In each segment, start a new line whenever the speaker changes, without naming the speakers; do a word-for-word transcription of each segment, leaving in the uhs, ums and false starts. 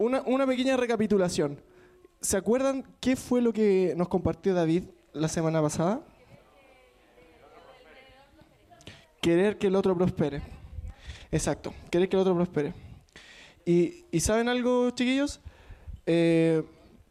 una, una pequeña recapitulación. ¿Se acuerdan qué fue lo que nos compartió David la semana pasada? Querer que el otro prospere. Exacto, querer que el otro prospere. ¿Y, y saben algo, chiquillos? Eh,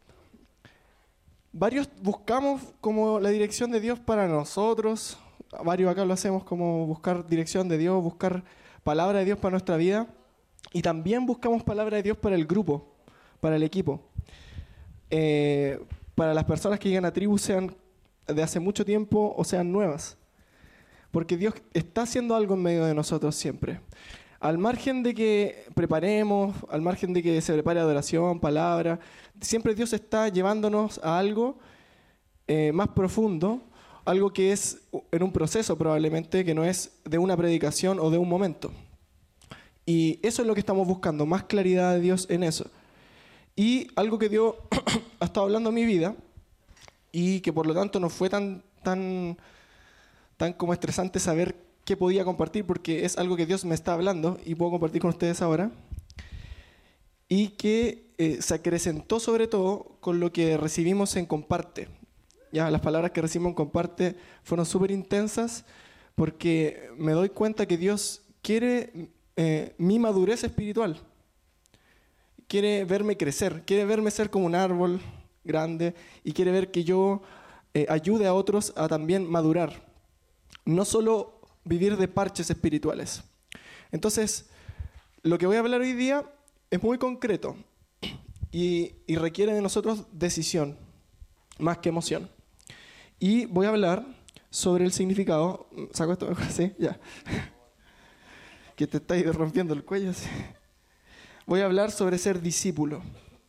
varios buscamos como la dirección de Dios para nosotros. Varios acá lo hacemos como buscar dirección de Dios, buscar palabra de Dios para nuestra vida. Y también buscamos palabra de Dios para el grupo, para el equipo. Eh, para las personas que llegan a tribu, sean de hace mucho tiempo o sean nuevas. Porque Dios está haciendo algo en medio de nosotros siempre. Al margen de que preparemos, al margen de que se prepare adoración, palabra, siempre Dios está llevándonos a algo eh, más profundo, algo que es en un proceso probablemente, que no es de una predicación o de un momento. Y eso es lo que estamos buscando, más claridad de Dios en eso. Y algo que Dios ha estado hablando en mi vida y que por lo tanto no fue tan, tan, tan como estresante saber qué podía compartir, porque es algo que Dios me está hablando y puedo compartir con ustedes ahora, y que eh, se acrecentó sobre todo con lo que recibimos en Comparte. Ya, las palabras que recibimos en Comparte fueron súper intensas, porque me doy cuenta que Dios quiere eh, mi madurez espiritual, quiere verme crecer, quiere verme ser como un árbol grande, y quiere ver que yo eh, ayude a otros a también madurar, no solo vivir de parches espirituales. Entonces, lo que voy a hablar hoy día es muy concreto y, y requiere de nosotros decisión, más que emoción. Y voy a hablar sobre el significado. ¿Saco esto mejor? Sí, ya. Que te estáis rompiendo el cuello. ¿Sí? Voy a hablar sobre ser discípulo.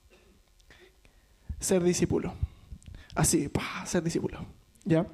Ser discípulo. Así, ¡pah! Ser discípulo. ¿Ya?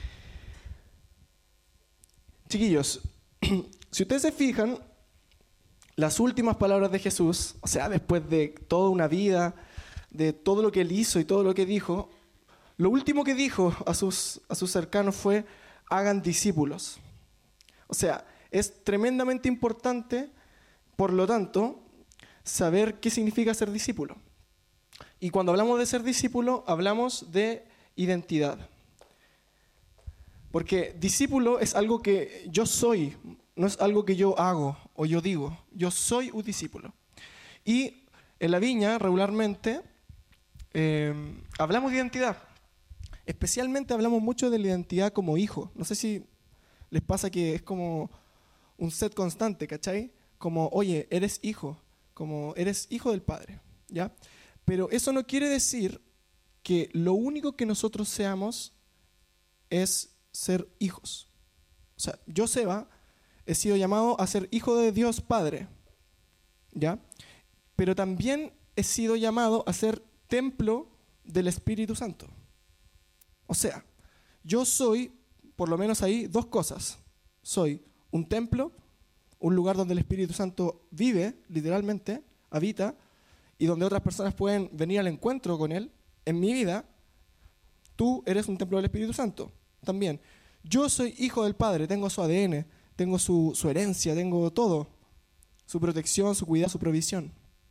Chiquillos, si ustedes se fijan, las últimas palabras de Jesús, o sea, después de toda una vida, de todo lo que Él hizo y todo lo que dijo, lo último que dijo a sus, a sus cercanos fue, hagan discípulos. O sea, es tremendamente importante, por lo tanto, saber qué significa ser discípulo. Y cuando hablamos de ser discípulo, hablamos de identidad. Porque discípulo es algo que yo soy, no es algo que yo hago o yo digo. Yo soy un discípulo. Y en la viña, regularmente, eh, hablamos de identidad. Especialmente hablamos mucho de la identidad como hijo. No sé si les pasa que es como un set constante, ¿cachai? Como, oye, eres hijo, como eres hijo del Padre, ¿ya? Pero eso no quiere decir que lo único que nosotros seamos es ser hijos. O sea, yo, Seba, he sido llamado a ser hijo de Dios Padre, ¿ya? Pero también he sido llamado a ser templo del Espíritu Santo. O sea, yo soy, por lo menos ahí, dos cosas. Soy un templo, un lugar donde el Espíritu Santo vive, literalmente, habita, y donde otras personas pueden venir al encuentro con Él. En mi vida, tú eres un templo del Espíritu Santo. También, yo soy hijo del Padre, tengo su A D N, tengo su, su herencia, tengo todo, su protección, su cuidado, su provisión.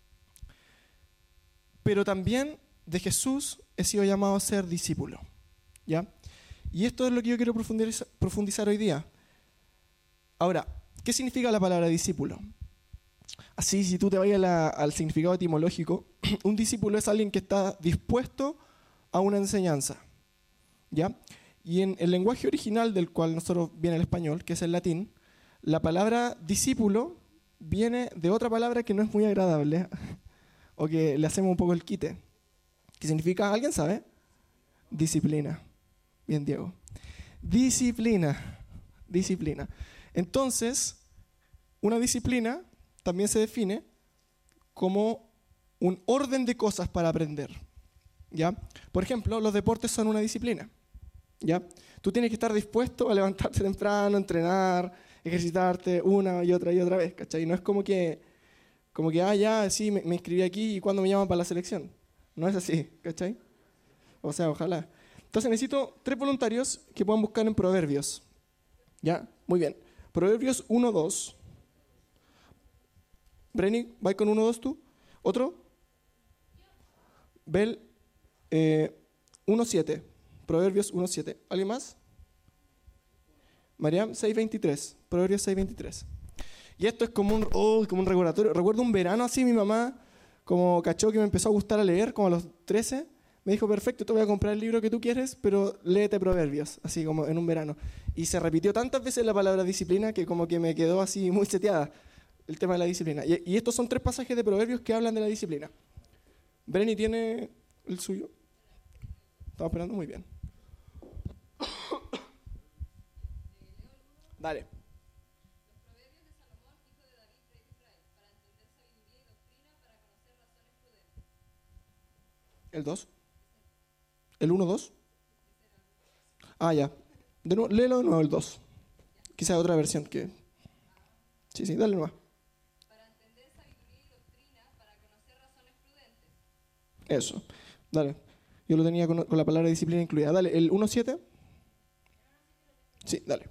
Pero también de Jesús he sido llamado a ser discípulo, ¿ya? Y esto es lo que yo quiero profundizar, profundizar hoy día. Ahora, ¿qué significa la palabra discípulo? Así, si tú te vayas la, al significado etimológico, un discípulo es alguien que está dispuesto a una enseñanza, ¿ya? Y en el lenguaje original del cual nosotros viene el español, que es el latín, la palabra discípulo viene de otra palabra que no es muy agradable, o que le hacemos un poco el quite, que significa, ¿alguien sabe? Disciplina. Bien, Diego. Disciplina. Disciplina. Entonces, una disciplina también se define como un orden de cosas para aprender, ¿ya? Por ejemplo, los deportes son una disciplina, ¿ya? Tú tienes que estar dispuesto a levantarte temprano, entrenar, ejercitarte una y otra y otra vez, ¿cachai? No es como que, como que, ah, ya, sí, me, me inscribí aquí y cuando me llaman para la selección. No es así, ¿cachai? O sea, ojalá. Entonces necesito tres voluntarios que puedan buscar en Proverbios, ¿ya? Muy bien. Proverbios uno dos. Brenny, ¿vas con uno dos tú? ¿Otro? Bel eh, uno siete. Proverbios uno siete. ¿Alguien más? Mariam, seis veintitrés. Proverbios seis veintitrés. Y esto es como un, oh, como un recordatorio. Recuerdo un verano así, mi mamá, como cachó que me empezó a gustar a leer, como a los trece, me dijo, perfecto, te voy a comprar el libro que tú quieres, pero léete Proverbios, así como en un verano. Y se repitió tantas veces la palabra disciplina que como que me quedó así muy seteada el tema de la disciplina. Y, y estos son tres pasajes de Proverbios que hablan de la disciplina. Brenny tiene el suyo. Estamos esperando muy bien. Dale. ¿El dos? ¿El uno dos? Ah, ya. De nuevo, léelo de nuevo el dos. Quizá otra versión que... Sí, sí, dale nomás. Para entender sabiduría y doctrina, para conocer razones prudentes. Eso, dale. Yo lo tenía con, con la palabra disciplina incluida. Dale, ¿el uno siete? Sí, dale.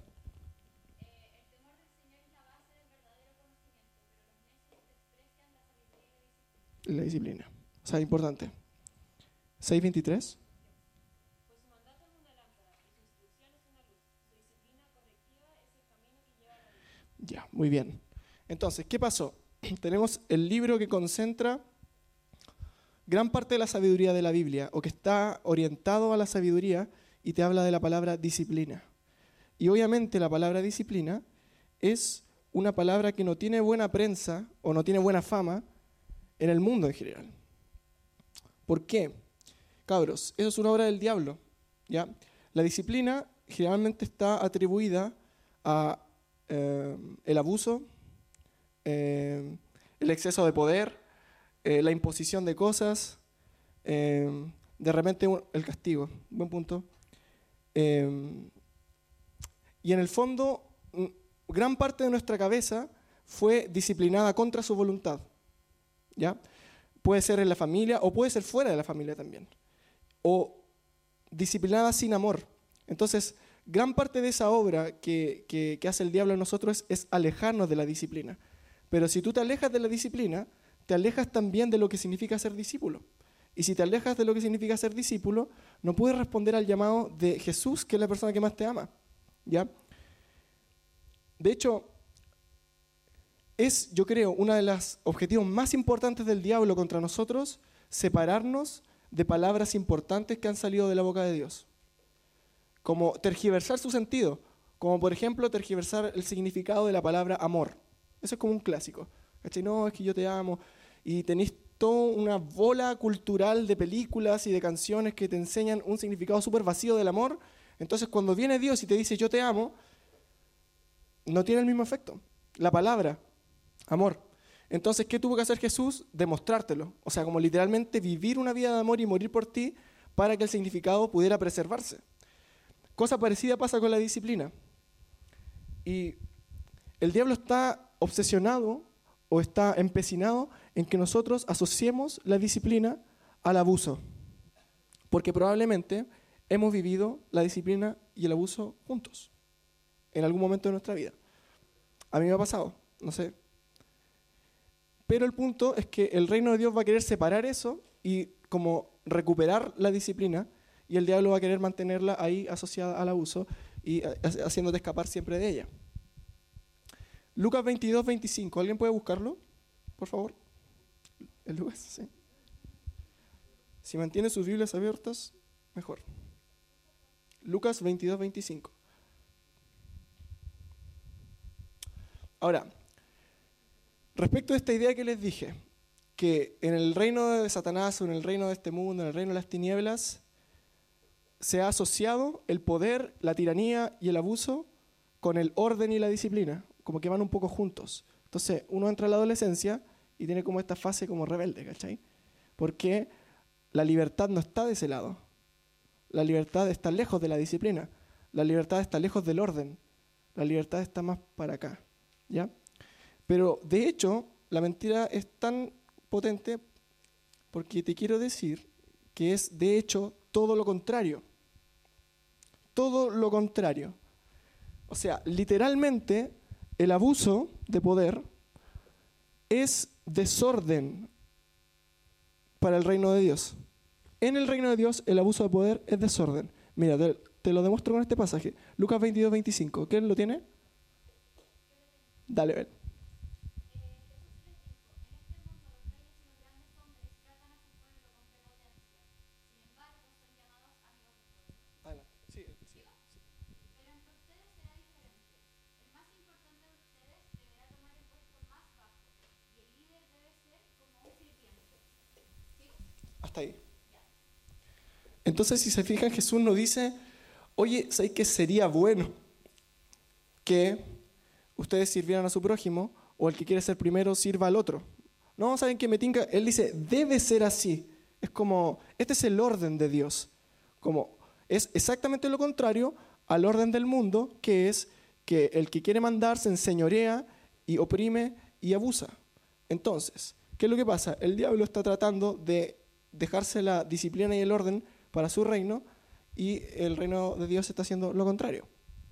La disciplina. O sea, importante. seis veintitrés. Pues su mandato es una lámpara y su instrucción es una luz. Su disciplina correctiva es el camino que lleva a la vida. Ya, muy bien. Entonces, ¿qué pasó? Tenemos el libro que concentra gran parte de la sabiduría de la Biblia, o que está orientado a la sabiduría y te habla de la palabra disciplina. Y obviamente la palabra disciplina es una palabra que no tiene buena prensa o no tiene buena fama en el mundo en general. ¿Por qué? Cabros, eso es una obra del diablo, ¿ya? La disciplina generalmente está atribuida a eh, el abuso, eh, el exceso de poder, eh, la imposición de cosas, eh, de repente el castigo, buen punto. Eh, y en el fondo, gran parte de nuestra cabeza fue disciplinada contra su voluntad, ¿ya? Puede ser en la familia o puede ser fuera de la familia también. O disciplinada sin amor. Entonces, gran parte de esa obra que, que, que hace el diablo en nosotros es, es alejarnos de la disciplina. Pero si tú te alejas de la disciplina, te alejas también de lo que significa ser discípulo. Y si te alejas de lo que significa ser discípulo, no puedes responder al llamado de Jesús, que es la persona que más te ama, ¿ya? De hecho, es, yo creo, uno de los objetivos más importantes del diablo contra nosotros, separarnos de palabras importantes que han salido de la boca de Dios. Como tergiversar su sentido, como por ejemplo tergiversar el significado de la palabra amor. Eso es como un clásico. ¿Cachai? No, es que yo te amo. Y tenéis toda una bola cultural de películas y de canciones que te enseñan un significado súper vacío del amor. Entonces cuando viene Dios y te dice yo te amo, no tiene el mismo efecto. La palabra amor. Entonces, ¿qué tuvo que hacer Jesús? Demostrártelo. O sea, como literalmente vivir una vida de amor y morir por ti para que el significado pudiera preservarse. Cosa parecida pasa con la disciplina. Y el diablo está obsesionado o está empecinado en que nosotros asociemos la disciplina al abuso. Porque probablemente hemos vivido la disciplina y el abuso juntos en algún momento de nuestra vida. A mí me ha pasado, no sé. Pero el punto es que el reino de Dios va a querer separar eso y como recuperar la disciplina, y el diablo va a querer mantenerla ahí asociada al abuso y haciéndote escapar siempre de ella. Lucas veintidós, veinticinco. ¿Alguien puede buscarlo, por favor? ¿El Lucas? Sí. Si mantiene sus Biblias abiertas, mejor. Lucas veintidós, veinticinco. Ahora, respecto a esta idea que les dije, que en el reino de Satanás o en el reino de este mundo, en el reino de las tinieblas, se ha asociado el poder, la tiranía y el abuso con el orden y la disciplina, como que van un poco juntos. Entonces, uno entra a la adolescencia y tiene como esta fase como rebelde, ¿cachai? Porque la libertad no está de ese lado. La libertad está lejos de la disciplina. La libertad está lejos del orden. La libertad está más para acá, ¿ya? Pero, de hecho, la mentira es tan potente porque te quiero decir que es, de hecho, todo lo contrario. Todo lo contrario. O sea, literalmente, el abuso de poder es desorden para el reino de Dios. en el reino de Dios el abuso de poder es desorden. Mira, te, te lo demuestro con este pasaje. Lucas veintidós, veinticinco. ¿Quién lo tiene? Dale, ven. Sí, sí, sí. Hasta ahí. Entonces, si se fijan, Jesús nos dice, oye, ¿sabes qué sería bueno que ustedes sirvieran a su prójimo o el que quiere ser primero sirva al otro? No, ¿saben qué me tinca? Él dice, debe ser así. Es como, este es el orden de Dios. Como, es exactamente lo contrario al orden del mundo, que es que el que quiere mandar se enseñorea y oprime y abusa. Entonces, ¿qué es lo que pasa? El diablo está tratando de dejarse la disciplina y el orden para su reino, y el reino de Dios está haciendo lo contrario.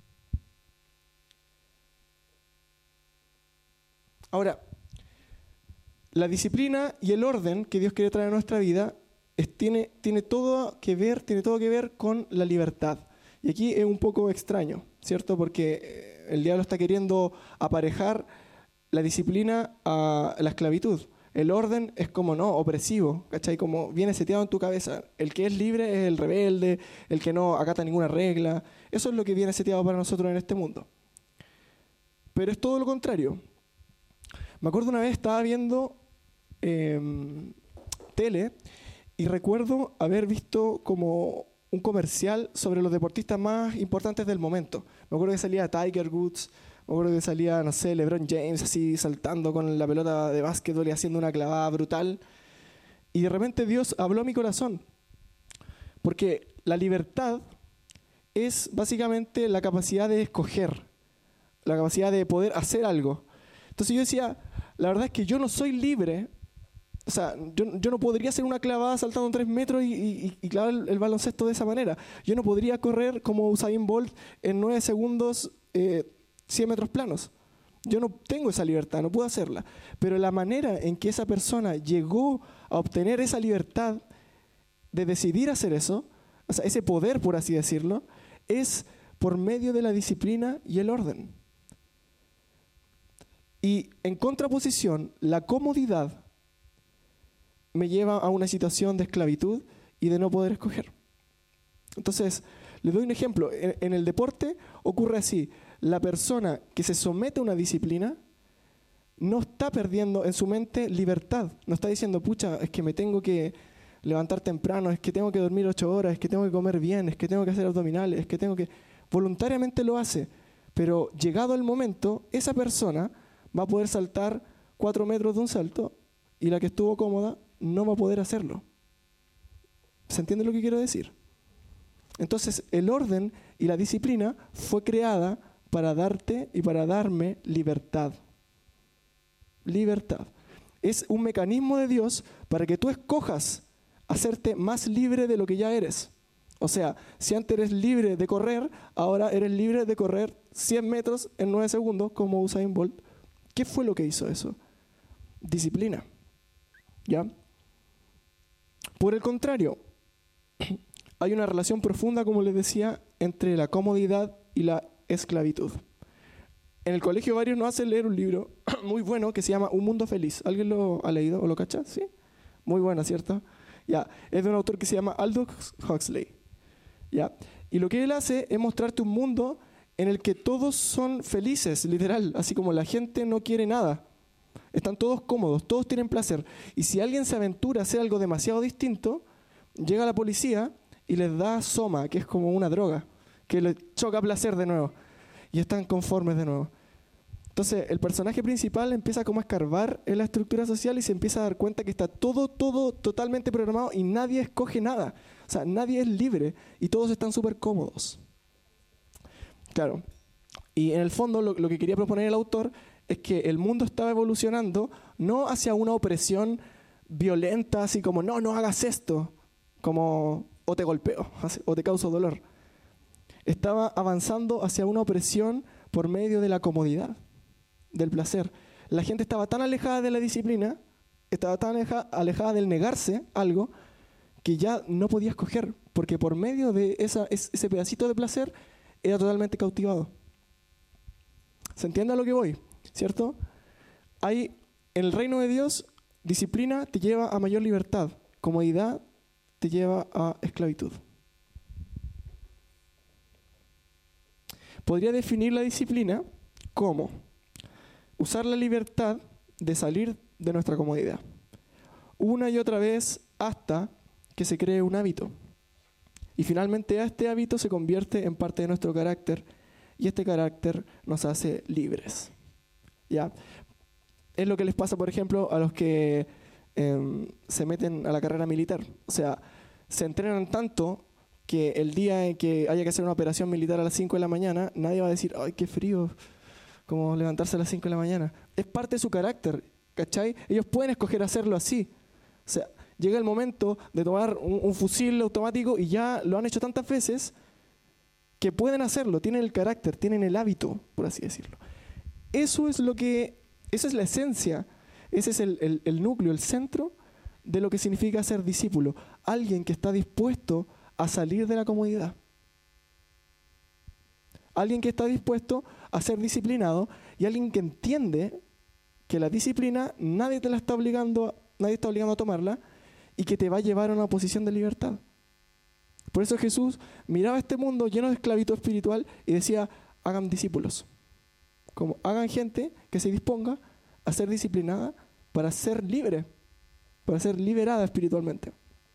Ahora, la disciplina y el orden que Dios quiere traer a nuestra vida es, tiene, tiene todo que ver, tiene todo que ver con la libertad. Y aquí es un poco extraño, ¿cierto? Porque el diablo está queriendo aparejar la disciplina a la esclavitud. El orden es como, no, opresivo, ¿cachai? Como viene seteado en tu cabeza. El que es libre es el rebelde, el que no acata ninguna regla. Eso es lo que viene seteado para nosotros en este mundo. Pero es todo lo contrario. Me acuerdo una vez estaba viendo eh, tele y recuerdo haber visto como un comercial sobre los deportistas más importantes del momento. Me acuerdo que salía Tiger Woods, me acuerdo que salía, no sé, LeBron James así saltando con la pelota de básquetbol y haciendo una clavada brutal. Y de repente Dios habló a mi corazón. Porque la libertad es básicamente la capacidad de escoger, la capacidad de poder hacer algo. Entonces yo decía, la verdad es que yo no soy libre. O sea, yo, yo no podría hacer una clavada saltando tres metros y, y, y clavar el, el baloncesto de esa manera. Yo no podría correr como Usain Bolt en nueve segundos eh, cien metros planos. Yo no tengo esa libertad, no puedo hacerla. Pero la manera en que esa persona llegó a obtener esa libertad de decidir hacer eso, o sea, ese poder, por así decirlo, es por medio de la disciplina y el orden. Y en contraposición, la comodidad me lleva a una situación de esclavitud y de no poder escoger. Entonces, les doy un ejemplo. En, en el deporte ocurre así. La persona que se somete a una disciplina no está perdiendo en su mente libertad. No está diciendo, pucha, es que me tengo que levantar temprano, es que tengo que dormir ocho horas, es que tengo que comer bien, es que tengo que hacer abdominales, es que tengo que... Voluntariamente lo hace, pero llegado el momento, esa persona va a poder saltar cuatro metros de un salto y la que estuvo cómoda no va a poder hacerlo. ¿Se entiende lo que quiero decir? Entonces, el orden y la disciplina fue creada para darte y para darme libertad. Libertad. Es un mecanismo de Dios para que tú escojas hacerte más libre de lo que ya eres. O sea, si antes eres libre de correr, ahora eres libre de correr cien metros en nueve segundos como Usain Bolt. ¿Qué fue lo que hizo eso? Disciplina. ¿Ya? Por el contrario, hay una relación profunda, como les decía, entre la comodidad y la esclavitud. En el colegio varios nos hacen leer un libro muy bueno que se llama Un Mundo Feliz. ¿Alguien lo ha leído o lo cacha? ¿Sí? Muy bueno, ¿cierto? Ya. Es de un autor que se llama Aldous Huxley. ¿Ya? Y lo que él hace es mostrarte un mundo en el que todos son felices, literal, así como la gente no quiere nada. Están todos cómodos, todos tienen placer. Y si alguien se aventura a hacer algo demasiado distinto, llega la policía y les da soma, que es como una droga, que les choca placer de nuevo. Y están conformes de nuevo. Entonces, el personaje principal empieza como a escarbar en la estructura social y se empieza a dar cuenta que está todo, todo totalmente programado y nadie escoge nada. O sea, nadie es libre y todos están súper cómodos. Claro. Y en el fondo lo, lo que quería proponer el autor es que el mundo estaba evolucionando no hacia una opresión violenta, así como, no, no hagas esto, como, o te golpeo, o te causo dolor. Estaba avanzando hacia una opresión por medio de la comodidad, del placer. La gente estaba tan alejada de la disciplina, estaba tan aleja, alejada del negarse algo, que ya no podía escoger, porque por medio de esa, ese pedacito de placer era totalmente cautivado. ¿Se entiende a lo que voy? ¿Cierto? Hay, en el reino de Dios, disciplina te lleva a mayor libertad, comodidad te lleva a esclavitud. Podría definir la disciplina como usar la libertad de salir de nuestra comodidad, una y otra vez hasta que se cree un hábito. Y finalmente este hábito se convierte en parte de nuestro carácter y este carácter nos hace libres. ¿Ya? Es lo que les pasa, por ejemplo, a los que eh, se meten a la carrera militar. O sea, se entrenan tanto que el día en que haya que hacer una operación militar a las cinco de la mañana, nadie va a decir, ¡ay, qué frío! Como levantarse a las cinco de la mañana. Es parte de su carácter, ¿cachai? Ellos pueden escoger hacerlo así. O sea, llega el momento de tomar un, un fusil automático y ya lo han hecho tantas veces que pueden hacerlo, tienen el carácter, tienen el hábito, por así decirlo. Eso es lo que, esa es la esencia, ese es el, el, el núcleo, el centro de lo que significa ser discípulo. Alguien que está dispuesto a salir de la comodidad. Alguien que está dispuesto a ser disciplinado y alguien que entiende que la disciplina nadie te la está obligando, nadie está obligando a tomarla y que te va a llevar a una posición de libertad. Por eso Jesús miraba este mundo lleno de esclavitud espiritual y decía, hagan discípulos. Como hagan gente que se disponga a ser disciplinada para ser libre, para ser liberada espiritualmente.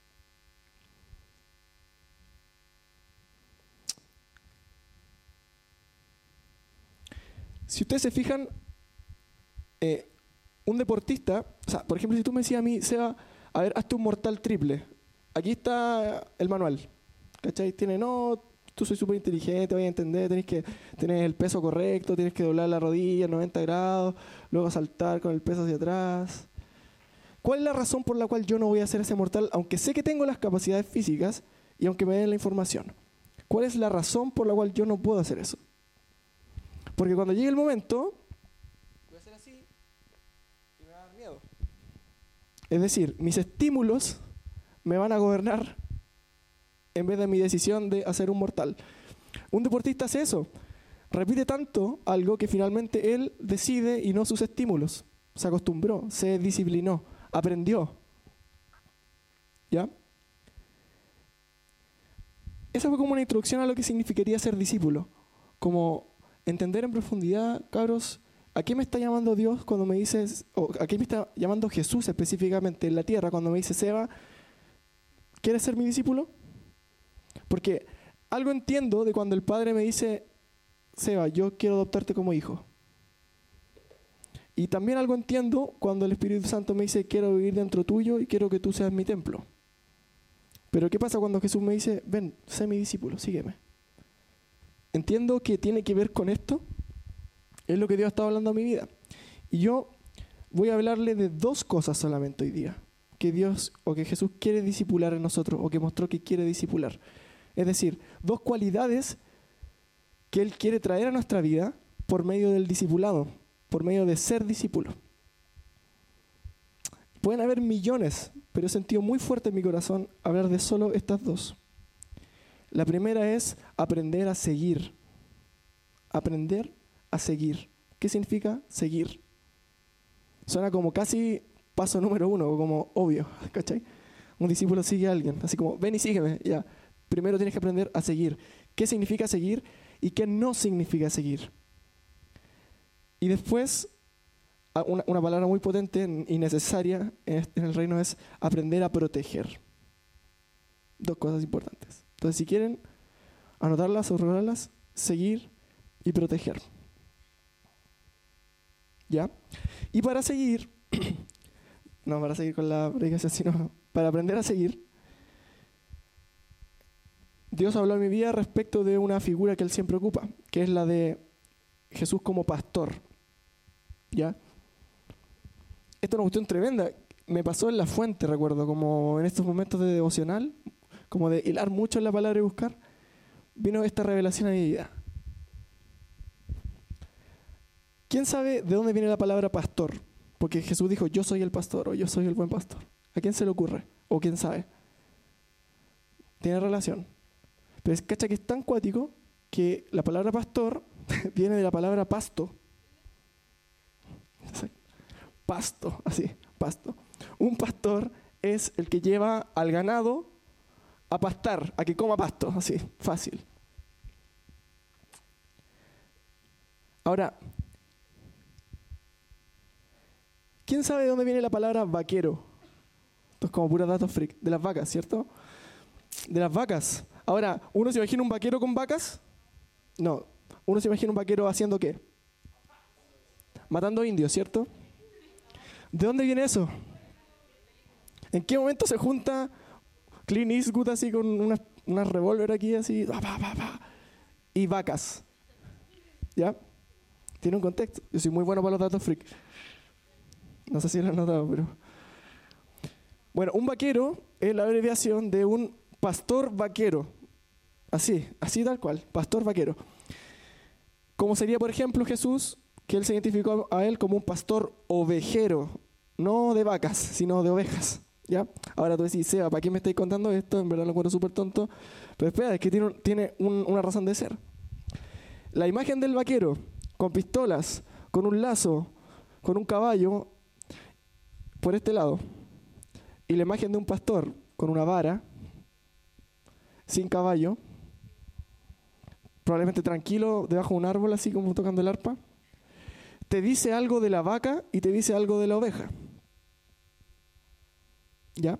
Si ustedes se fijan, eh, un deportista, o sea, por ejemplo, si tú me decías a mí, Seba, a ver, hazte un mortal triple. Aquí está el manual. ¿Cachai? Tiene, no, tú soy súper inteligente, voy a entender, tenés que tener el peso correcto, tienes que doblar la rodilla en noventa grados, luego saltar con el peso hacia atrás. ¿Cuál es la razón por la cual yo no voy a hacer ese mortal, aunque sé que tengo las capacidades físicas y aunque me den la información? ¿Cuál es la razón por la cual yo no puedo hacer eso? Porque cuando llegue el momento, voy a hacer así y me va a dar miedo. Es decir, mis estímulos me van a gobernar en vez de mi decisión de hacer un mortal. Un deportista hace eso. Repite tanto algo que finalmente él decide y no sus estímulos. Se acostumbró, se disciplinó, aprendió. ¿Ya? Esa fue como una introducción a lo que significaría ser discípulo. Como entender en profundidad, cabros, ¿a qué me está llamando Dios cuando me dices, o a qué me está llamando Jesús específicamente en la tierra cuando me dice, Seba, ¿quieres ser mi discípulo? Porque algo entiendo de cuando el Padre me dice, Seba, yo quiero adoptarte como hijo. Y también algo entiendo cuando el Espíritu Santo me dice, quiero vivir dentro tuyo y quiero que tú seas mi templo. Pero ¿qué pasa cuando Jesús me dice, ven, sé mi discípulo, sígueme? Entiendo que tiene que ver con esto, es lo que Dios está hablando a mi vida. Y yo voy a hablarle de dos cosas solamente hoy día, que Dios o que Jesús quiere discipular en nosotros, o que mostró que quiere discipular. Es decir, dos cualidades que Él quiere traer a nuestra vida por medio del discipulado, por medio de ser discípulo. Pueden haber millones, pero he sentido muy fuerte en mi corazón hablar de solo estas dos. La primera es aprender a seguir. Aprender a seguir. ¿Qué significa seguir? Suena como casi paso número uno, como obvio, ¿cachai? Un discípulo sigue a alguien, así como, ven y sígueme, ya. Primero tienes que aprender a seguir. ¿Qué significa seguir y qué no significa seguir? Y después, una, una palabra muy potente y necesaria en el reino es aprender a proteger. Dos cosas importantes. Entonces, si quieren anotarlas o recordarlas, seguir y proteger. ¿Ya? Y para seguir, no para seguir con la predicación, sino para aprender a seguir, Dios habló en mi vida respecto de una figura que Él siempre ocupa, que es la de Jesús como pastor. ¿Ya? Esto es una cuestión tremenda. Me pasó en la fuente, recuerdo, como en estos momentos de devocional, como de hilar mucho en la palabra y buscar, vino esta revelación a mi vida. ¿Quién sabe de dónde viene la palabra pastor? Porque Jesús dijo, yo soy el pastor, o yo soy el buen pastor. ¿A quién se le ocurre? ¿O quién sabe? tiene relación. Pero es cacha que es tan cuático que la palabra pastor viene de la palabra pasto. Pasto, así, pasto. Un pastor es el que lleva al ganado a pastar, a que coma pasto, así, fácil. Ahora, ¿quién sabe de dónde viene la palabra vaquero? Esto es como pura datos freak. De las vacas, ¿cierto? De las vacas. Ahora, ¿uno se imagina un vaquero con vacas? No. ¿Uno se imagina un vaquero haciendo qué? Matando indios, ¿cierto? ¿De dónde viene eso? ¿En qué momento se junta Clint Eastwood así con una, una revólver aquí así? Pa, pa, pa, pa, y vacas. ¿Ya? Tiene un contexto. Yo soy muy bueno para los datos freak. No sé si lo han notado, pero... Bueno, un vaquero es la abreviación de un pastor vaquero. Así, así tal cual, pastor vaquero. Como sería, por ejemplo, Jesús, que él se identificó a él como un pastor ovejero. No de vacas, sino de ovejas. ¿Ya? Ahora tú decís, Seba, ¿para qué me estáis contando esto? En verdad lo encuentro súper tonto. Pero espera, es que tiene, tiene un, una razón de ser. La imagen del vaquero, con pistolas, con un lazo, con un caballo, por este lado. Y la imagen de un pastor, con una vara, sin caballo, probablemente tranquilo, debajo de un árbol, así como tocando el arpa, te dice algo de la vaca y te dice algo de la oveja. ¿Ya?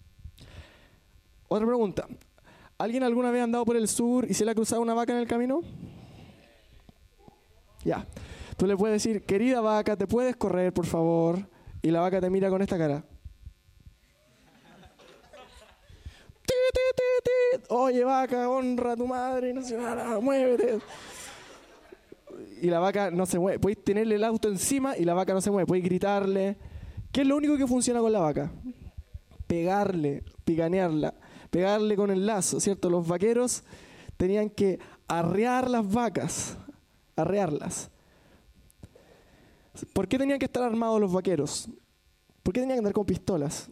Otra pregunta. ¿Alguien alguna vez ha andado por el sur y se le ha cruzado una vaca en el camino? Ya. Tú le puedes decir, querida vaca, ¿te puedes correr, por favor? Y la vaca te mira con esta cara. ¡Ti, ti, ti, ti! Oye, vaca, honra a tu madre, no se va, muévete. Y la vaca no se mueve. Puedes tenerle el auto encima y la vaca no se mueve. Puedes gritarle. ¿Qué es lo único que funciona con la vaca? Pegarle, picanearla, pegarle con el lazo, ¿cierto? Los vaqueros tenían que arrear las vacas, arrearlas. ¿Por qué tenían que estar armados los vaqueros? ¿Por qué tenían que andar con pistolas?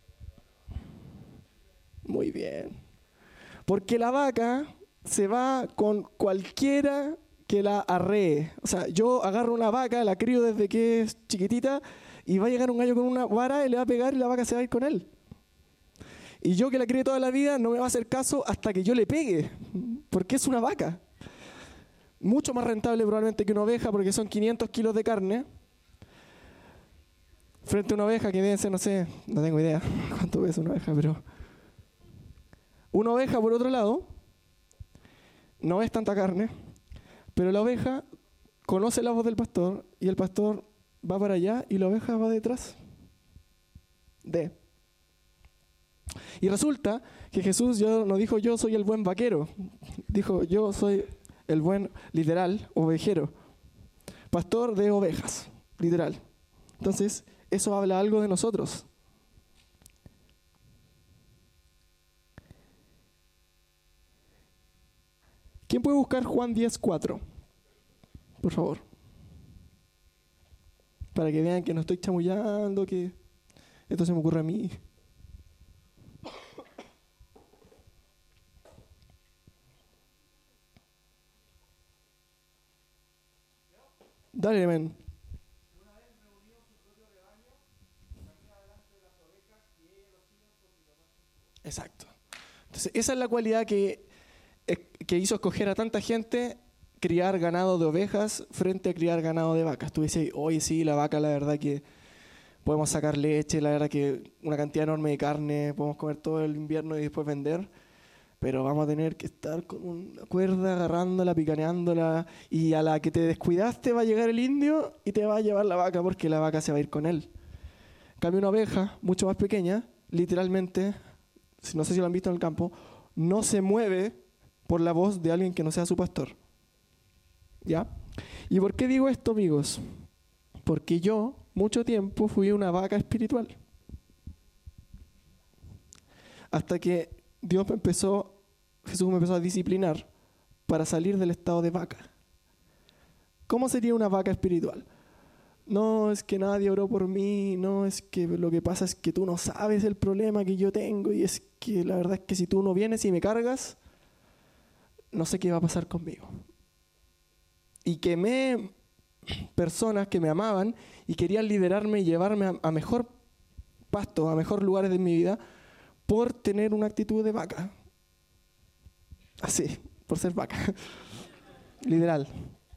Muy bien. Porque la vaca se va con cualquiera que la arree. O sea, yo agarro una vaca, la crío desde que es chiquitita y va a llegar un gallo con una vara y le va a pegar y la vaca se va a ir con él. Y yo que la crié toda la vida no me va a hacer caso hasta que yo le pegue, porque es una vaca. Mucho más rentable probablemente que una oveja, porque son quinientos kilos de carne, frente a una oveja que debe ser, no sé, no tengo idea cuánto pesa una oveja, pero... Una oveja, por otro lado, no es tanta carne, pero la oveja conoce la voz del pastor y el pastor va para allá y la oveja va detrás de... Y resulta que Jesús yo, no dijo yo soy el buen vaquero, dijo yo soy el buen, literal, ovejero, pastor de ovejas, literal. Entonces, eso habla algo de nosotros. ¿Quién puede buscar Juan diez cuatro? Por favor. Para que vean que no estoy chamullando, que esto se me ocurre a mí. Dale, men. Exacto. Entonces, esa es la cualidad que, que hizo escoger a tanta gente criar ganado de ovejas frente a criar ganado de vacas. Tú dices, oye, sí, la vaca, la verdad que podemos sacar leche, la verdad que una cantidad enorme de carne, podemos comer todo el invierno y después vender. Pero vamos a tener que estar con una cuerda agarrándola, picaneándola, y a la que te descuidaste va a llegar el indio y te va a llevar la vaca porque la vaca se va a ir con él. En cambio, una oveja mucho más pequeña, literalmente, no sé si lo han visto en el campo, no se mueve por la voz de alguien que no sea su pastor. ¿Ya? ¿Y por qué digo esto, amigos? Porque yo, mucho tiempo, fui una vaca espiritual. Hasta que Dios me empezó, Jesús me empezó a disciplinar para salir del estado de vaca. ¿Cómo sería una vaca espiritual? no, es que nadie oró por mí, no, es que lo que pasa es que tú no sabes el problema que yo tengo y es que la verdad es que si tú no vienes y me cargas, no sé qué va a pasar conmigo. Y quemé personas que me amaban y querían liderarme y llevarme a, a mejor pasto, a mejor lugares de mi vida por tener una actitud de vaca. Así, por ser vaca. Literal.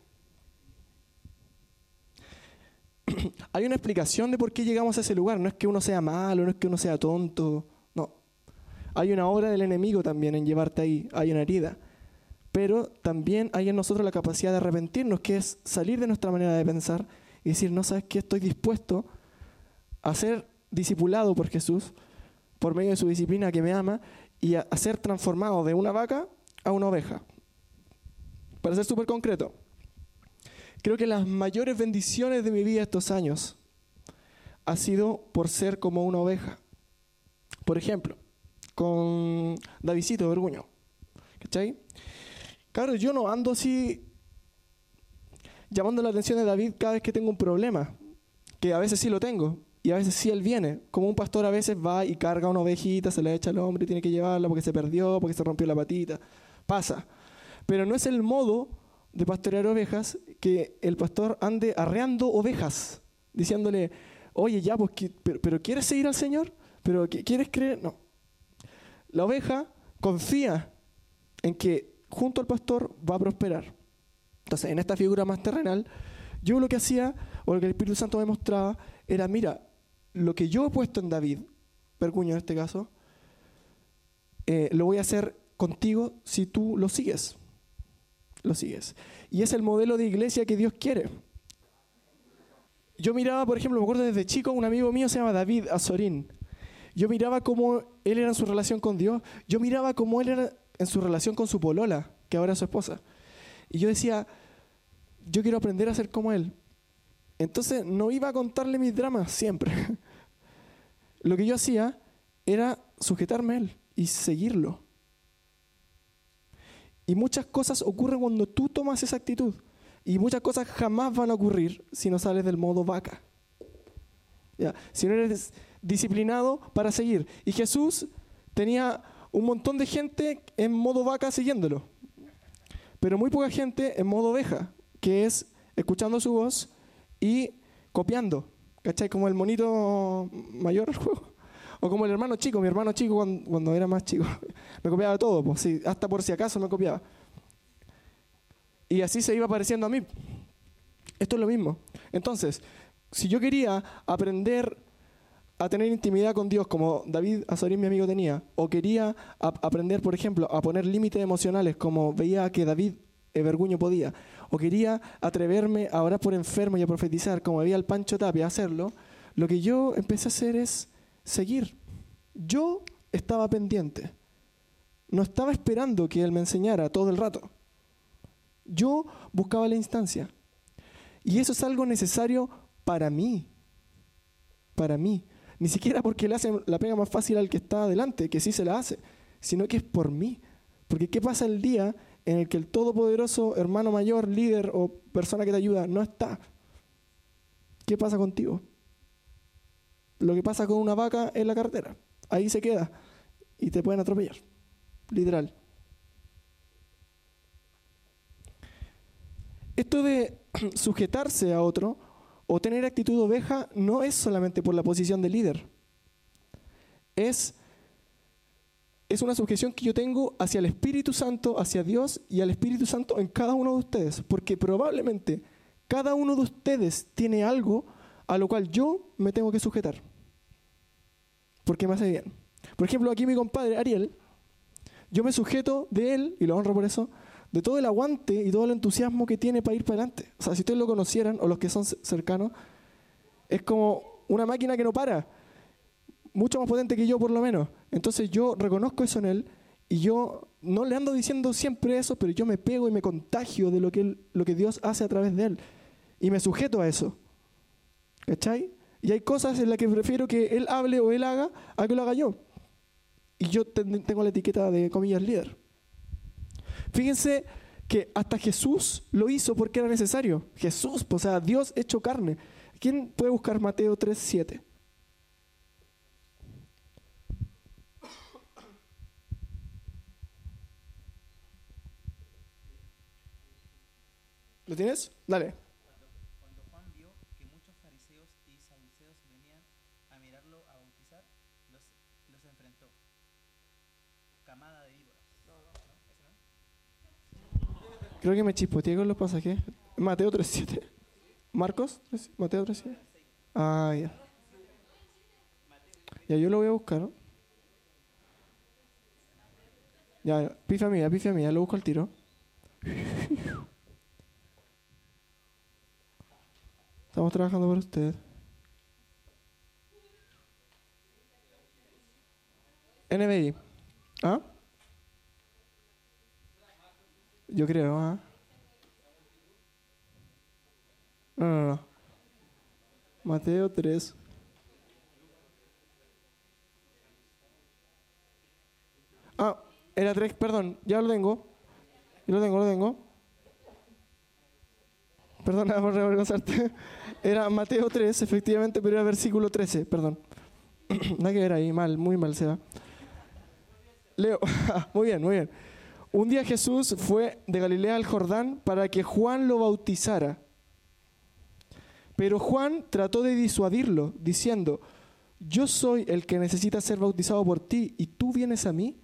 Hay una explicación de por qué llegamos a ese lugar. No es que uno sea malo, no es que uno sea tonto. No. Hay una obra del enemigo también en llevarte ahí. Hay una herida. Pero también hay en nosotros la capacidad de arrepentirnos, que es salir de nuestra manera de pensar y decir, no, ¿sabes qué? Estoy dispuesto a ser discipulado por Jesús, por medio de su disciplina que me ama, y a, a ser transformado de una vaca a una oveja. Para ser súper concreto, creo que las mayores bendiciones de mi vida estos años ha sido por ser como una oveja. Por ejemplo, con Davidcito Verguño. ¿Cachai? Claro, yo no ando así llamando la atención de David cada vez que tengo un problema, que a veces sí lo tengo, y a veces sí él viene. Como un pastor a veces va y carga una ovejita, se la echa al hombre y tiene que llevarla porque se perdió, porque se rompió la patita. Pasa. Pero no es el modo de pastorear ovejas que el pastor ande arreando ovejas, diciéndole, oye, ya, pues, pero, pero ¿quieres seguir al Señor? ¿Pero quieres creer? No. La oveja confía en que junto al pastor va a prosperar. Entonces, en esta figura más terrenal, yo lo que hacía, o lo que el Espíritu Santo me mostraba, era, mira, lo que yo he puesto en David, Verguño en este caso, eh, lo voy a hacer contigo si tú lo sigues. Lo sigues. Y es el modelo de iglesia que Dios quiere. Yo miraba, por ejemplo, me acuerdo desde chico, un amigo mío se llama David Azorín. Yo miraba cómo él era en su relación con Dios. Yo miraba cómo él era en su relación con su polola, que ahora es su esposa. Y yo decía, yo quiero aprender a ser como él. Entonces no iba a contarle mis dramas siempre. Lo que yo hacía era sujetarme a él y seguirlo. Y muchas cosas ocurren cuando tú tomas esa actitud. Y muchas cosas jamás van a ocurrir si no sales del modo vaca. ¿Ya? Si no eres disciplinado para seguir. Y Jesús tenía un montón de gente en modo vaca siguiéndolo. Pero muy poca gente en modo oveja, que es escuchando su voz y copiando. ¿Cachai? Como el monito mayor del juego. O como el hermano chico. Mi hermano chico cuando, cuando era más chico me copiaba todo. Pues, sí, hasta por si acaso me copiaba. Y así se iba pareciendo a mí. Esto es lo mismo. Entonces, si yo quería aprender a tener intimidad con Dios como David Azorín, mi amigo, tenía, o quería a, aprender, por ejemplo, a poner límites emocionales como veía que David eh, Verguño podía, o quería atreverme a orar por enfermos y a profetizar como veía el Pancho Tapia hacerlo, lo que yo empecé a hacer es seguir. Yo estaba pendiente. No estaba esperando que él me enseñara todo el rato. Yo buscaba la instancia. Y eso es algo necesario para mí. Para mí. Ni siquiera porque le hacen la pega más fácil al que está adelante, que sí se la hace, sino que es por mí. Porque ¿qué pasa el día en el que el todopoderoso hermano mayor, líder o persona que te ayuda no está? ¿Qué pasa contigo? Lo que pasa con una vaca en la carretera. Ahí se queda y te pueden atropellar. Literal. Esto de sujetarse a otro o tener actitud de oveja no es solamente por la posición de líder. Es, es una sujeción que yo tengo hacia el Espíritu Santo, hacia Dios y al Espíritu Santo en cada uno de ustedes. Porque probablemente cada uno de ustedes tiene algo a lo cual yo me tengo que sujetar. Porque me hace bien. Por ejemplo, aquí mi compadre Ariel, yo me sujeto de él, y lo honro por eso, de todo el aguante y todo el entusiasmo que tiene para ir para adelante. O sea, si ustedes lo conocieran, o los que son cercanos, es como una máquina que no para, mucho más potente que yo por lo menos. Entonces yo reconozco eso en él, y yo no le ando diciendo siempre eso, pero yo me pego y me contagio de lo que, él, lo que Dios hace a través de él, y me sujeto a eso. ¿Cachai? Y hay cosas en las que prefiero que él hable o él haga a que lo haga yo. Y yo tengo la etiqueta de, comillas, líder. Fíjense que hasta Jesús lo hizo porque era necesario. Jesús, o sea, Dios hecho carne. ¿Quién puede buscar Mateo tres siete? ¿Lo tienes? Dale.
Cuando Juan vio que muchos fariseos y saduceos venían a mirarlo a bautizar, los, los enfrentó. Camada de víboras. No, no, ¿no? ¿Ese no?
Creo que me chispoteé con los pasajes. Mateo tres siete. ¿Marcos? Mateo tres siete. Ah, ya. Ya, yo lo voy a buscar, ¿no? Ya, pifia mía, pifia mía, lo busco al tiro. Estamos trabajando por usted. N B I. ¿Ah? Yo creo, ¿ah? No, no, no. Mateo tres. Ah, era tres, perdón, ya lo tengo. Yo lo tengo, lo tengo. Perdona por avergonzarte. Era Mateo tres, efectivamente, pero era versículo trece, perdón. Nada que ver ahí, mal, muy mal se va. Leo, muy bien, muy bien. Un día Jesús fue de Galilea al Jordán para que Juan lo bautizara. Pero Juan trató de disuadirlo, diciendo, yo soy el que necesita ser bautizado por ti, ¿y tú vienes a mí?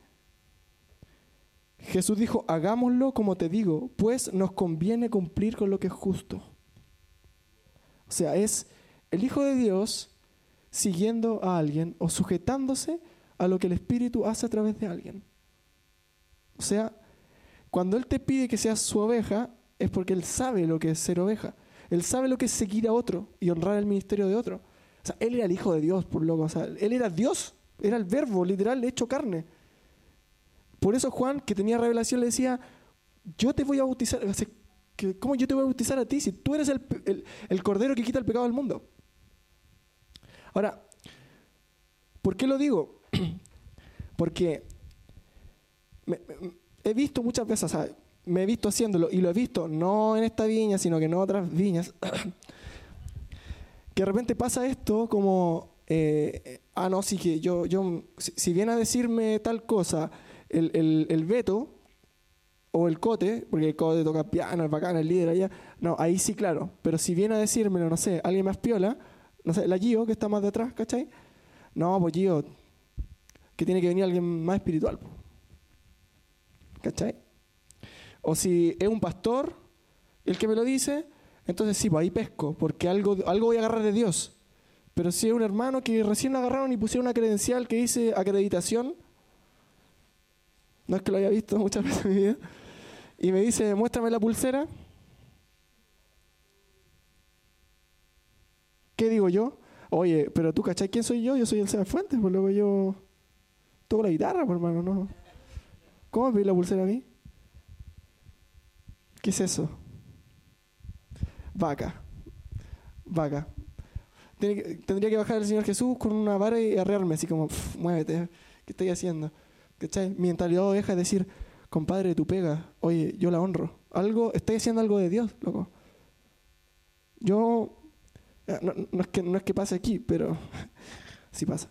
Jesús dijo, hagámoslo como te digo, pues nos conviene cumplir con lo que es justo. O sea, es el Hijo de Dios siguiendo a alguien o sujetándose a lo que el Espíritu hace a través de alguien. O sea, cuando Él te pide que seas su oveja, es porque Él sabe lo que es ser oveja. Él sabe lo que es seguir a otro y honrar el ministerio de otro. O sea, Él era el Hijo de Dios, por loco. O sea, Él era Dios, era el verbo, literal, hecho carne. Por eso Juan, que tenía revelación, le decía, yo te voy a bautizar. O sea, ¿cómo yo te voy a bautizar a ti si tú eres el, el, el cordero que quita el pecado del mundo? Ahora, ¿por qué lo digo? Porque me, me, he visto muchas veces, o sea, me he visto haciéndolo, y lo he visto no en esta viña, sino que en otras viñas, que de repente pasa esto como, eh, ah, no, sí que yo, yo si, si viene a decirme tal cosa, el, el, el Beto o el Cote, porque el Cote toca piano, es bacán, el líder allá, no, ahí sí, claro, pero si viene a decírmelo, no sé, alguien más piola, no sé, la Gio, que está más detrás, ¿cachai? No, pues Gio, que tiene que venir alguien más espiritual, ¿cachai? O si es un pastor el que me lo dice, entonces sí, pues ahí pesco, porque algo, algo voy a agarrar de Dios. Pero si es un hermano que recién lo agarraron y pusieron una credencial que dice acreditación, no es que lo haya visto muchas veces en mi vida, y me dice, muéstrame la pulsera, ¿qué digo yo? Oye, pero tú, ¿cachai quién soy yo? Yo soy el Seba Fuentes, pues luego yo toco la guitarra, pues hermano, ¿no? ¿Cómo me pedí la pulsera a mí? ¿Qué es eso? Vaca. Vaca. Tiene que, tendría que bajar el Señor Jesús con una vara y arrearme, así como, pff, muévete, ¿qué estoy haciendo? ¿Cachai? Mi mentalidad oveja es decir, compadre, tú pega, oye, yo la honro. Algo, estoy haciendo algo de Dios, loco. Yo, no, no, es, que, no es que pase aquí, pero sí pasa.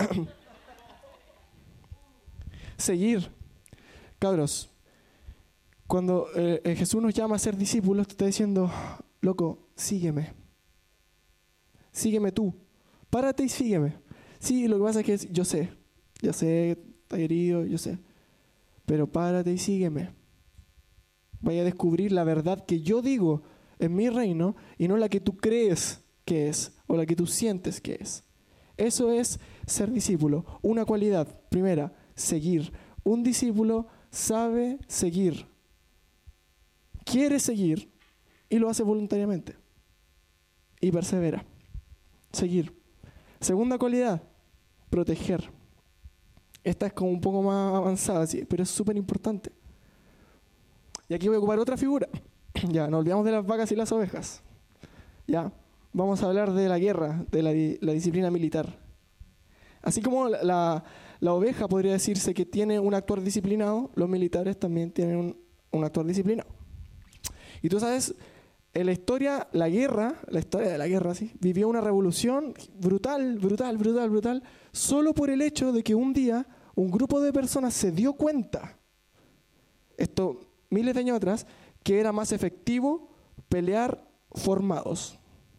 Seguir. Cabros, cuando eh, Jesús nos llama a ser discípulos, te está diciendo, loco, sígueme. Sígueme tú. Párate y sígueme. Sí, lo que pasa es que yo sé, yo sé, está herido, yo sé. Pero párate y sígueme. Vaya a descubrir la verdad que yo digo en mi reino y no la que tú crees que es o la que tú sientes que es. Eso es ser discípulo. Una cualidad, primera, seguir. Un discípulo sabe seguir. Quiere seguir y lo hace voluntariamente. Y persevera. Seguir. Segunda cualidad, proteger. Esta es como un poco más avanzada, sí, pero es súper importante. Y aquí voy a ocupar otra figura. Ya, nos olvidamos de las vacas y las ovejas. Ya, vamos a hablar de la guerra, de la, la disciplina militar. Así como la, la, la oveja podría decirse que tiene un actuar disciplinado, los militares también tienen un, un actuar disciplinado. Y tú sabes, en la historia, la guerra, la historia de la guerra, ¿sí? Vivió una revolución brutal, brutal, brutal, brutal, solo por el hecho de que un día un grupo de personas se dio cuenta, esto miles de años atrás, que era más efectivo pelear formados.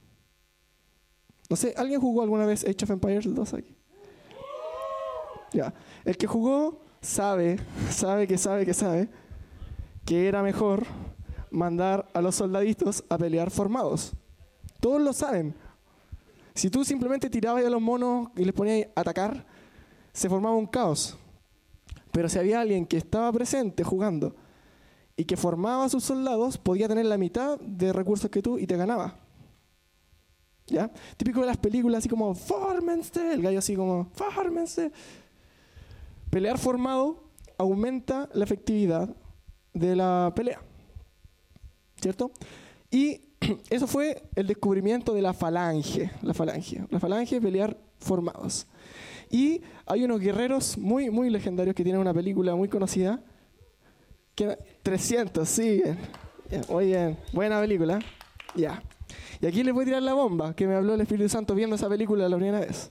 No sé, ¿alguien jugó alguna vez Age of Empires dos aquí? Ya. El que jugó sabe, sabe que sabe que sabe que era mejor mandar a los soldaditos a pelear formados. Todos lo saben. Si tú simplemente tirabas a los monos y les ponías a atacar, se formaba un caos. Pero si había alguien que estaba presente jugando y que formaba a sus soldados, podía tener la mitad de recursos que tú y te ganaba. ¿Ya? Típico de las películas, así como ¡fórmense! El gallo así como ¡fórmense! Pelear formado aumenta la efectividad de la pelea. ¿Cierto? Y eso fue el descubrimiento de la falange. La falange. La falange, pelear formados. Y hay unos guerreros muy, muy legendarios que tienen una película muy conocida. Que, trescientos, sí. Bien. Muy bien. Buena película. Ya. Y aquí les voy a tirar la bomba que me habló el Espíritu Santo viendo esa película la primera vez.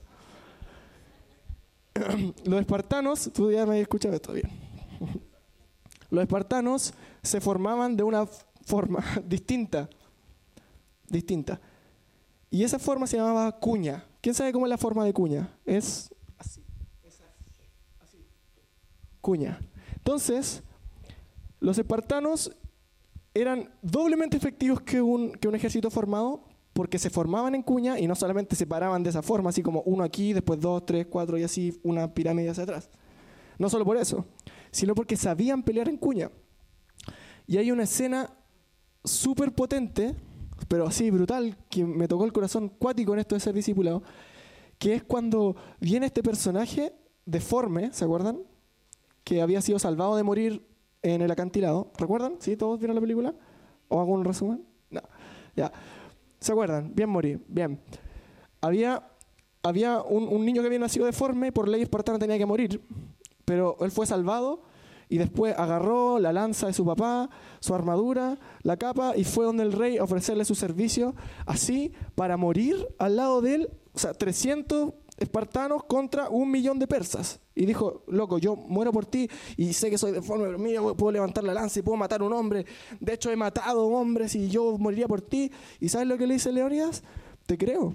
Los espartanos, tú ya me has escuchado esto bien. Los espartanos se formaban de una forma distinta. Distinta. Y esa forma se llamaba cuña. ¿Quién sabe cómo es la forma de cuña? Es así. Es así. Cuña. Entonces, los espartanos eran doblemente efectivos que un, que un ejército formado porque se formaban en cuña y no solamente se paraban de esa forma, así como uno aquí, después dos, tres, cuatro y así, una pirámide hacia atrás. No solo por eso, sino porque sabían pelear en cuña. Y hay una escena súper potente, pero así brutal, que me tocó el corazón cuático en esto de ser discipulado, que es cuando viene este personaje deforme, ¿se acuerdan? Que había sido salvado de morir en el acantilado. ¿Recuerdan? ¿Sí? ¿Todos vieron la película? ¿O hago un resumen? No. Ya. ¿Se acuerdan? Bien morir. Bien. Había, había un, un niño que había nacido deforme, por ley espartana tenía que morir, pero él fue salvado y después agarró la lanza de su papá, su armadura, la capa, y fue donde el rey a ofrecerle su servicio, así, para morir al lado de él, o sea, trescientos espartanos contra un millón de persas. Y dijo, loco, yo muero por ti y sé que soy deforme, pero mira, puedo levantar la lanza y puedo matar a un hombre. De hecho, he matado hombres y yo moriría por ti. ¿Y sabes lo que le dice Leónidas? Te creo.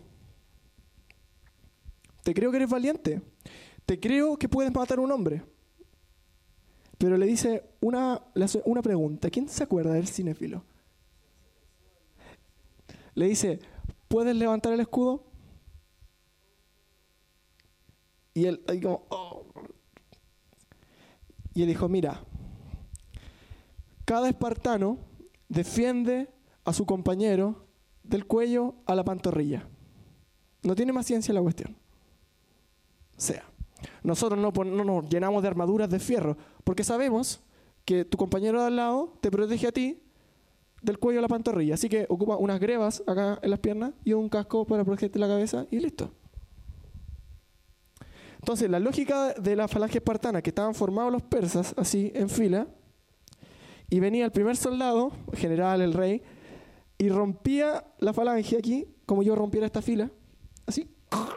Te creo que eres valiente. Te creo que puedes matar a un hombre. Pero le dice una, le hace una pregunta. ¿Quién se acuerda del cinéfilo? Le dice, ¿puedes levantar el escudo? Y él, ahí como, oh. Y él dijo, mira, cada espartano defiende a su compañero del cuello a la pantorrilla. No tiene más ciencia la cuestión. O sea, nosotros no, no nos llenamos de armaduras de fierro, porque sabemos que tu compañero de al lado te protege a ti del cuello a la pantorrilla. Así que ocupa unas grebas acá en las piernas y un casco para protegerte la cabeza y listo. Entonces, la lógica de la falange espartana, que estaban formados los persas así en fila, y venía el primer soldado, el general, el rey, y rompía la falange aquí, como yo rompiera esta fila, así,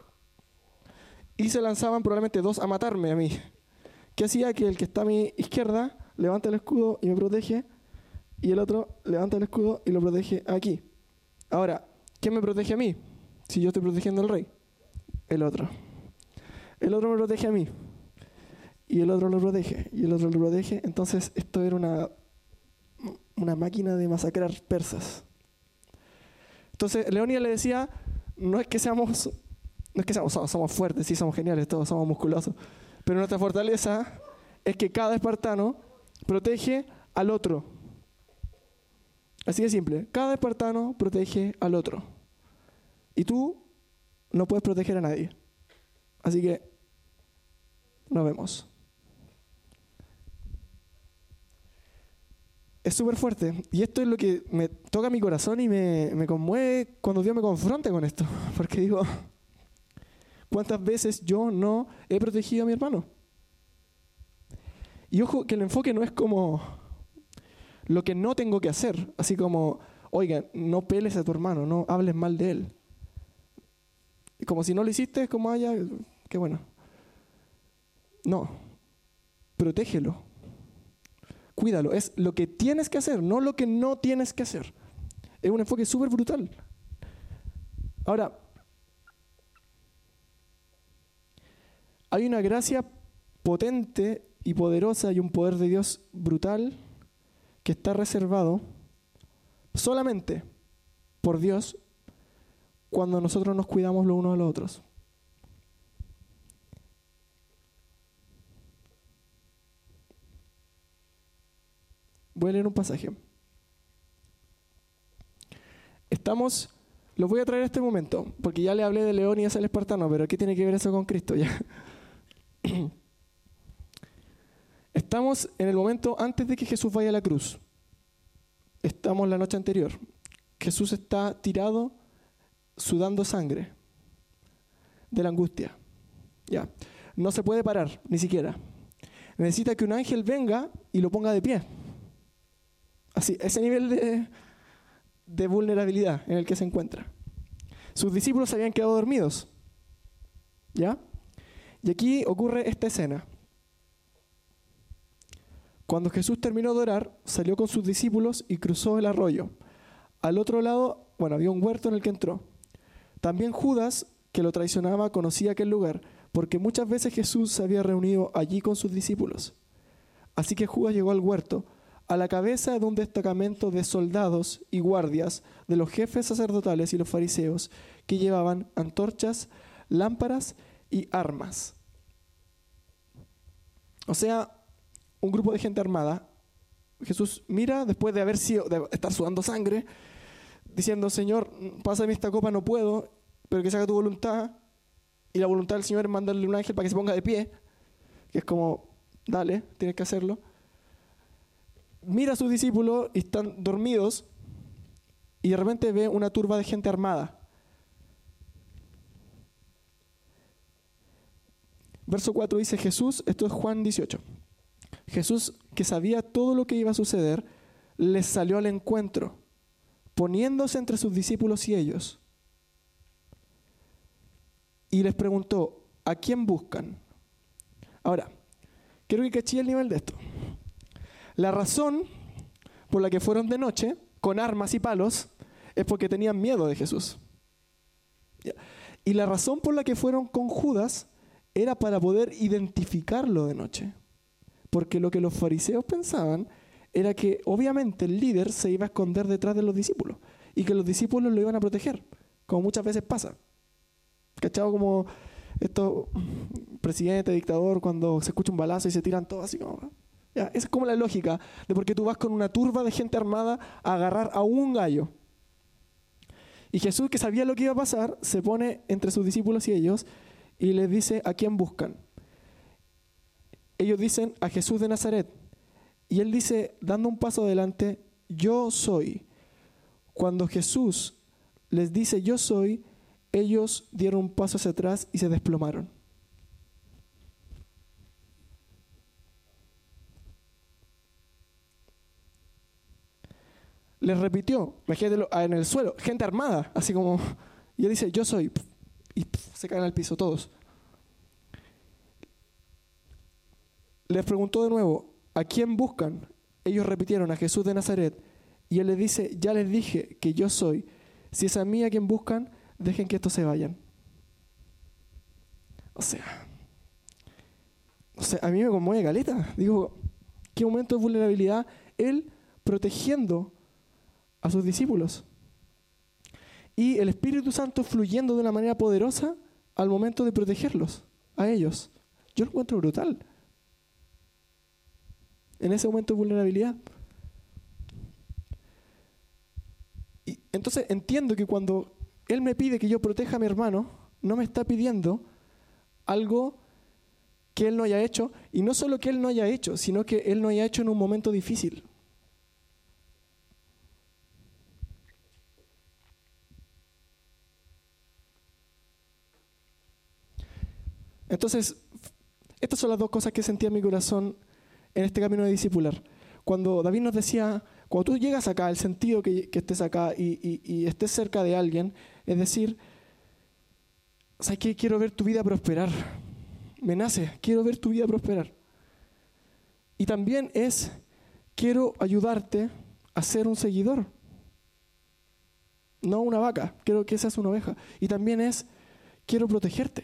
y se lanzaban probablemente dos a matarme a mí. ¿Qué hacía? Que el que está a mi izquierda levanta el escudo y me protege, y el otro levanta el escudo y lo protege aquí. Ahora, ¿quién me protege a mí? Si yo estoy protegiendo al rey. El otro. El otro me protege a mí. Y el otro lo protege. Y el otro lo protege. Entonces, esto era una, una máquina de masacrar persas. Entonces, Leónidas le decía, no es que seamos, no es que seamos, somos, somos fuertes, sí, somos geniales, todos somos musculosos. Pero nuestra fortaleza es que cada espartano protege al otro. Así de simple. Cada espartano protege al otro. Y tú no puedes proteger a nadie. Así que nos vemos. Es súper fuerte. Y esto es lo que me toca mi corazón y me, me conmueve cuando Dios me confronta con esto. Porque digo, ¿cuántas veces yo no he protegido a mi hermano? Y ojo, que el enfoque no es como lo que no tengo que hacer. Así como, oiga, no peles a tu hermano, no hables mal de él. Y como si no lo hiciste, es como, haya, qué bueno. No, protégelo, cuídalo. Es lo que tienes que hacer, no lo que no tienes que hacer. Es un enfoque súper brutal. Ahora, hay una gracia potente y poderosa y un poder de Dios brutal que está reservado solamente por Dios cuando nosotros nos cuidamos los unos a los otros. Voy a leer un pasaje. Estamos, los voy a traer a este momento, porque ya le hablé de Leónidas el espartano, pero ¿qué tiene que ver eso con Cristo? Ya. Estamos en el momento antes de que Jesús vaya a la cruz. Estamos la noche anterior. Jesús está tirado, sudando sangre de la angustia. Ya. No se puede parar, ni siquiera. Necesita que un ángel venga y lo ponga de pie. Así, ese nivel de, de vulnerabilidad en el que se encuentra. Sus discípulos habían quedado dormidos. ¿Ya? Y aquí ocurre esta escena. Cuando Jesús terminó de orar, salió con sus discípulos y cruzó el arroyo. Al otro lado, bueno, había un huerto en el que entró. También Judas, que lo traicionaba, conocía aquel lugar, porque muchas veces Jesús se había reunido allí con sus discípulos. Así que Judas llegó al huerto, a la cabeza de un destacamento de soldados y guardias de los jefes sacerdotales y los fariseos, que llevaban antorchas, lámparas y armas. O sea, un grupo de gente armada. Jesús mira, después de haber sido, de estar sudando sangre, diciendo, Señor, pásame esta copa, no puedo, pero que se haga tu voluntad. Y la voluntad del Señor es mandarle un ángel para que se ponga de pie, que es como, dale, tienes que hacerlo. Mira a sus discípulos y están dormidos, y de repente ve una turba de gente armada. Verso cuatro dice Jesús, esto es Juan dieciocho. Jesús, que sabía todo lo que iba a suceder, les salió al encuentro, poniéndose entre sus discípulos y ellos. Y les preguntó, ¿a quién buscan? Ahora, quiero que caché el nivel de esto. La razón por la que fueron de noche, con armas y palos, es porque tenían miedo de Jesús. Y la razón por la que fueron con Judas era para poder identificarlo de noche. Porque lo que los fariseos pensaban era que obviamente el líder se iba a esconder detrás de los discípulos y que los discípulos lo iban a proteger, como muchas veces pasa. ¿Cachado? Como estos presidente, dictador, cuando se escucha un balazo y se tiran todos así como... Ya, esa es como la lógica de por qué tú vas con una turba de gente armada a agarrar a un gallo. Y Jesús, que sabía lo que iba a pasar, se pone entre sus discípulos y ellos y les dice, ¿a quién buscan? Ellos dicen, a Jesús de Nazaret. Y él dice, dando un paso adelante, yo soy. Cuando Jesús les dice, yo soy, ellos dieron un paso hacia atrás y se desplomaron. Les repitió, imagínatelo en el suelo, gente armada, así como, y él dice, yo soy, y se caen al piso todos. Les preguntó de nuevo, ¿a quién buscan? Ellos repitieron, a Jesús de Nazaret. Y él les dice, ya les dije que yo soy. Si es a mí a quien buscan, dejen que estos se vayan. O sea, o sea, a mí me conmueve caleta. Digo, ¿qué momento de vulnerabilidad? Él protegiendo a sus discípulos. Y el Espíritu Santo fluyendo de una manera poderosa al momento de protegerlos, a ellos. Yo lo encuentro brutal. En ese momento de vulnerabilidad. Y entonces entiendo que cuando Él me pide que yo proteja a mi hermano, no me está pidiendo algo que Él no haya hecho, y no solo que Él no haya hecho, sino que Él no haya hecho en un momento difícil. Entonces, estas son las dos cosas que sentía en mi corazón en este camino de discipular. Cuando David nos decía, Cuando tú llegas acá, el sentido que, que estés acá y, y, y estés cerca de alguien, es decir, ¿sabes qué? Quiero ver tu vida prosperar. Me nace, quiero ver tu vida prosperar. Y también es, quiero ayudarte a ser un seguidor. No una vaca, quiero que seas una oveja. Y también es, quiero protegerte.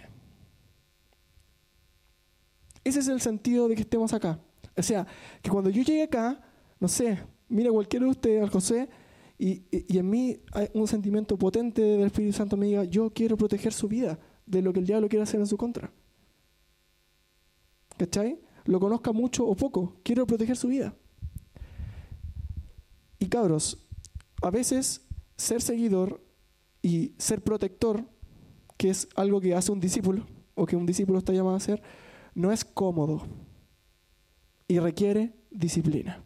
Ese es el sentido de que estemos acá. O sea, que cuando yo llegue acá, no sé, mira cualquiera de ustedes, al José, y, y, y en mí hay un sentimiento potente del Espíritu Santo me diga, yo quiero proteger su vida de lo que el diablo quiere hacer en su contra. ¿Cachai? Lo conozca mucho o poco, quiero proteger su vida. Y cabros, a veces ser seguidor y ser protector, que es algo que hace un discípulo, o que un discípulo está llamado a hacer, no es cómodo y requiere disciplina.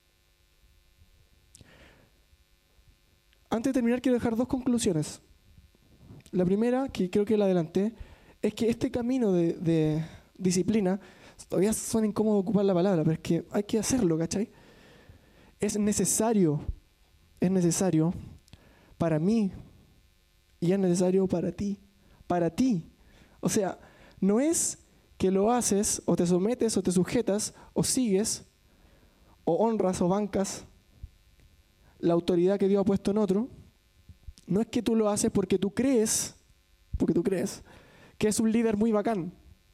Antes de terminar, quiero dejar dos conclusiones. La primera, que creo que la adelanté, es que este camino de, de disciplina, todavía suena incómodo ocupar la palabra, pero es que hay que hacerlo, ¿cachai? Es necesario, es necesario para mí y es necesario para ti, para ti. O sea, no es que lo haces o te sometes o te sujetas o sigues o honras o bancas la autoridad que Dios ha puesto en otro. No es que tú lo haces porque tú crees, porque tú crees que es un líder muy bacán.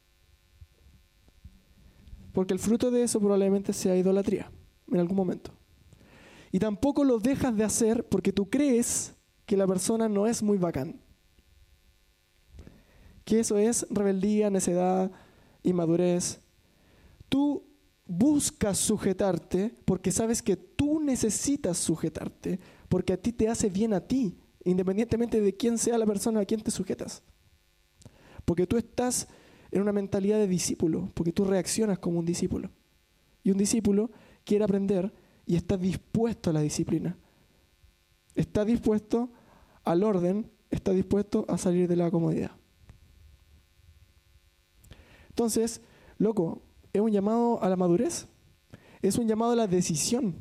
Porque el fruto de eso probablemente sea idolatría en algún momento. Y tampoco lo dejas de hacer porque tú crees que la persona no es muy bacán. Que eso es rebeldía, necedad, inmadurez. Tú buscas sujetarte porque sabes que tú necesitas sujetarte, porque a ti te hace bien a ti, independientemente de quién sea la persona a quien te sujetas. Porque tú estás en una mentalidad de discípulo, porque tú reaccionas como un discípulo. Y un discípulo quiere aprender y está dispuesto a la disciplina. Está dispuesto al orden, está dispuesto a salir de la comodidad. Entonces, loco, es un llamado a la madurez, es un llamado a la decisión.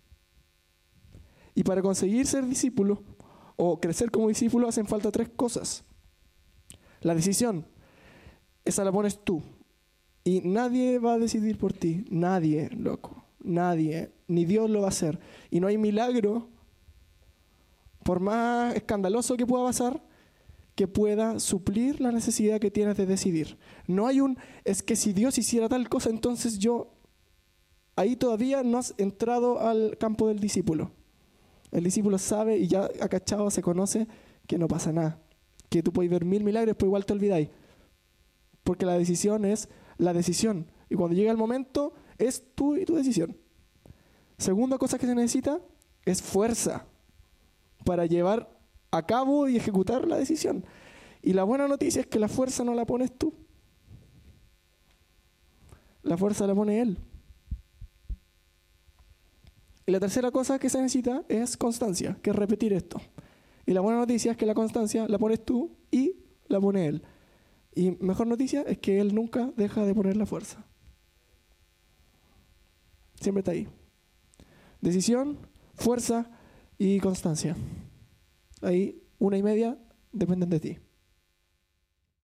Y para conseguir ser discípulo o crecer como discípulo hacen falta tres cosas. La decisión, esa la pones tú. Y nadie va a decidir por ti, nadie, loco, nadie, ni Dios lo va a hacer. Y no hay milagro, por más escandaloso que pueda pasar, que pueda suplir la necesidad que tienes de decidir. No hay un, es que si Dios hiciera tal cosa, entonces yo, ahí todavía no has entrado al campo del discípulo. El discípulo sabe y ya acachado se conoce que no pasa nada. Que tú puedes ver mil milagros, pero igual te olvidáis. Porque la decisión es la decisión. Y cuando llega el momento, es tú y tu decisión. Segunda cosa que se necesita es fuerza para llevar a cabo y ejecutar la decisión. Y la buena noticia es que la fuerza no la pones tú. La fuerza la pone Él. Y la tercera cosa que se necesita es constancia, que es repetir esto. Y la buena noticia es que la constancia la pones tú y la pone Él. Y mejor noticia es que Él nunca deja de poner la fuerza. Siempre está ahí. Decisión, fuerza y constancia. Ahí una y media dependen de ti.